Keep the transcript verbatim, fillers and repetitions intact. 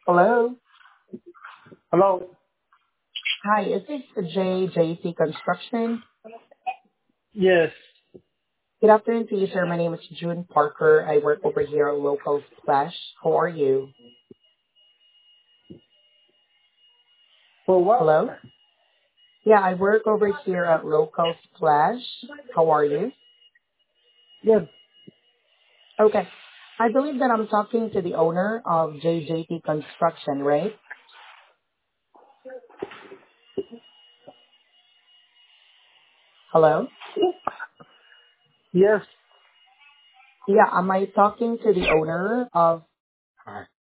Hello. Hello. Hi, is this J J C Construction? Yes. Good afternoon to you, sir. My name is June Parker. I work over here at Local Splash. How are you? For what? Hello? Yeah, I work over here at Local Splash. How are you? Yes. Okay. I believe that I'm talking to the owner of J J T Construction, right? Hello? Yes. Yeah, am I talking to the owner of...